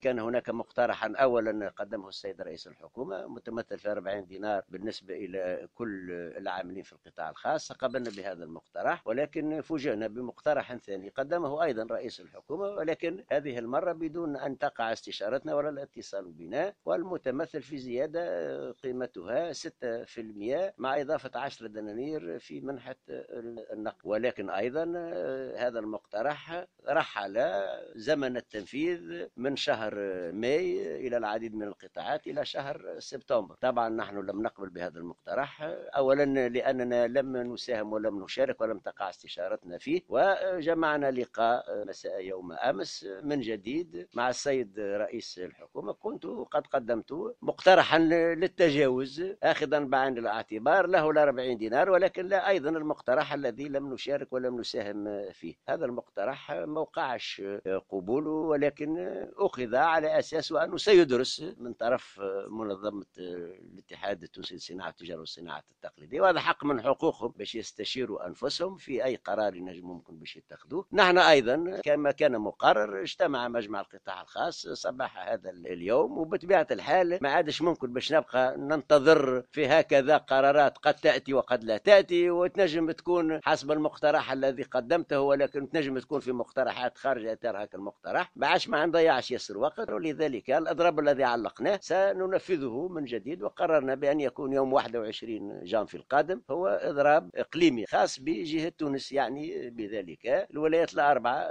كان هناك مقترحا أولا قدمه السيد رئيس الحكومة متمثل في 40 دينار بالنسبة إلى كل العاملين في القطاع الخاص. قبلنا بهذا المقترح، ولكن فوجئنا بمقترح ثاني قدمه أيضا رئيس الحكومة، ولكن هذه المرة بدون أن تقع استشارتنا ولا الاتصال بنا، والمتمثل في زيادة قيمتها 6% مع إضافة 10 دنانير في منحة النقل. ولكن أيضا هذا المقترح رحل زمن التنفيذ من شهر ماي إلى العديد من القطاعات إلى شهر سبتمبر. طبعا نحن لم نقبل بهذا المقترح، أولا لأننا لم نساهم ولم نشارك ولم تقع استشارتنا فيه، وجمعنا لقاء مساء يوم أمس من جديد مع السيد رئيس الحكومة. كنت قد قدمت مقترحا للتجاوز آخذا بعين الاعتبار له 40 دينار، ولكن لا أيضا المقترح الذي لم نشارك ولم نساهم فيه. هذا المقترح ما وقعش قبوله، ولكن أخذ على أساس أنه سيدرس من طرف منظمة الاتحاد التونسي لصناعة التجارة والصناعة التقليدية، وهذا حق من حقوقهم باش يستشيروا أنفسهم في أي قرار ينجم ممكن باش يتخذوه. نحن أيضا كما كان مقرر اجتمع مجمع القطاع الخاص صباح هذا اليوم، وبطبيعة الحال ما عادش ممكن باش نبقى ننتظر في هكذا قرارات قد تأتي وقد لا تأتي، وتنجم تكون حسب المقترح الذي قدمته، ولكن تنجم تكون في مقترحات خارج إطار هذا المقترح. بعدش ما نضيعش ياسر وقت، ولذلك الأضراب الذي علقناه سننفذه من جديد، وقررنا بأن يكون يوم 21 جانفي القادم هو إضراب إقليمي خاص بجهة تونس، يعني بذلك الولايات الأربعة